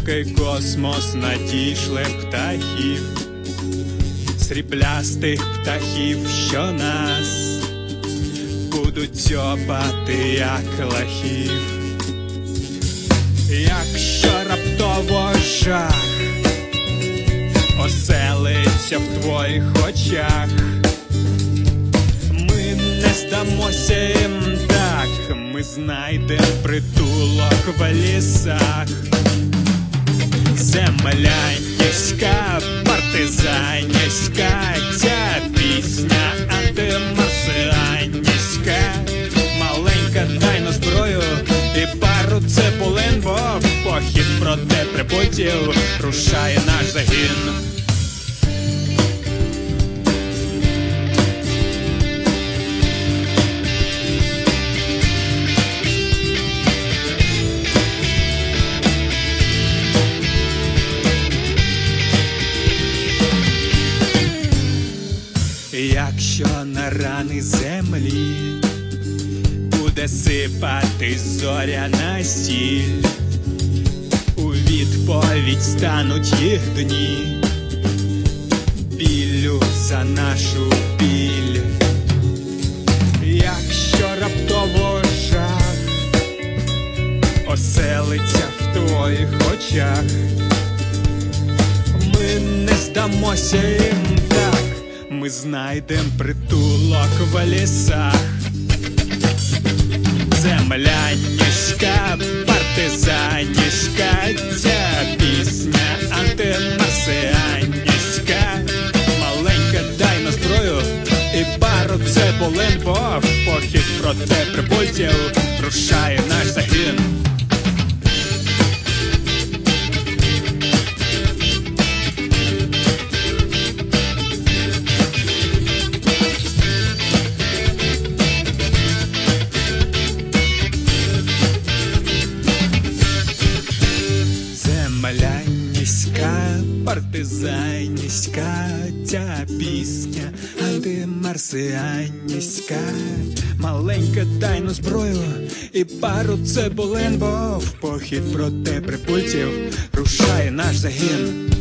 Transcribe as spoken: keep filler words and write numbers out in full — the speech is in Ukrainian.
далекий космос надійшли птахів, сріблястих птахів, що нас будуть дзьобати, як лахів. Якщо раптово жах оселиться в твоїх очах, ми не здамося їм так, ми знайдем притулок в лісах. Земля низька, партизанська, ця пісня антимарсіанська. Маленька, дай на зброю і пару цибулин, бо в похід проти прибутів рушає наш загін. Якщо на рани землі буде сипати зоряна сіль, у відповідь стануть їх дні біллю за нашу біль. Якщо раптово жах оселиться в твоїх очах, ми не здамося їм так, ми знайдем притулок в лісах. Земля низька, партизанська, ця пісня антимарсіанська. Маленька, дай на зброю і пару цибулин, бо в похід проти прибутів рушає наш загін. Земля низька, партизанська, ця пісня антимарсіанська. Маленька, дай на зброю і пару цибулин, бо в похід проти прибутів рушає наш загін.